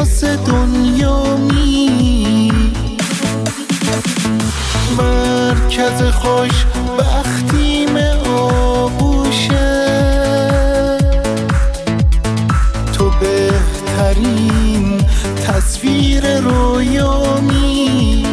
احساس دنیامی، مرکز خوش بختیم آغوشه، تو بهترین تصویر رویامی،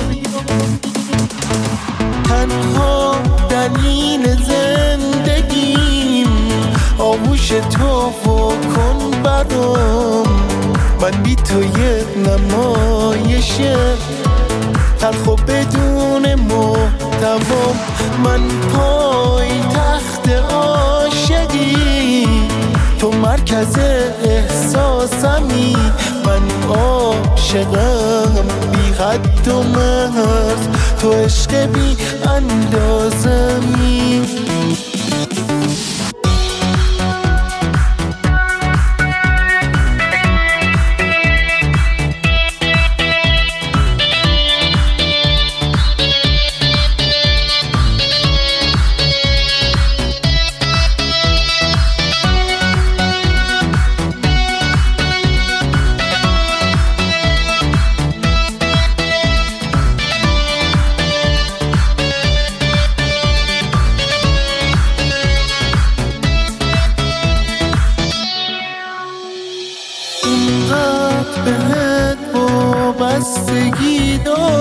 تنها دلیل زندگیم آغوش تو کن برام، من بی تو یه نمایشه تلخ و بدون محتوا، من پای تخت عاشقی، تو مرکز احساسمی، من عاشقم بی حد و مرز، تو عشق بی اندازمی. بهت وابستگی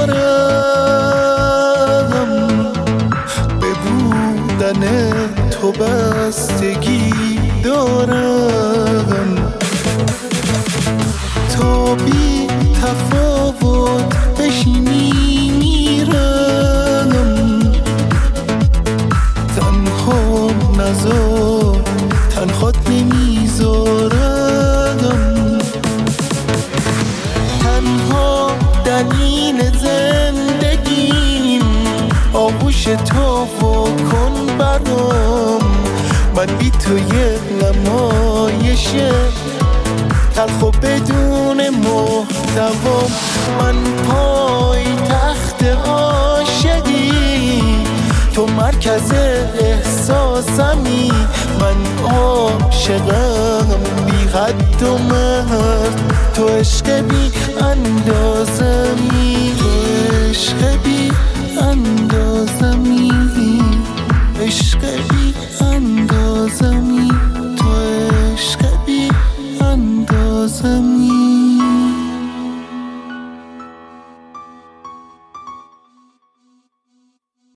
دارم، به بودن تو بستگی دارم، تا بی تفاوت بشینی میرم، تنها نذار تنهات نمیذارم، تنها دلیل زندگیم آغوش تو کن برام، من بی تو یه نمایشه تلخ و بدون محتوا، من پای تخت عاشقی، تو مرکز احساسمی، من عاشقم بی حد و مرز، تو عشق بی اندازه.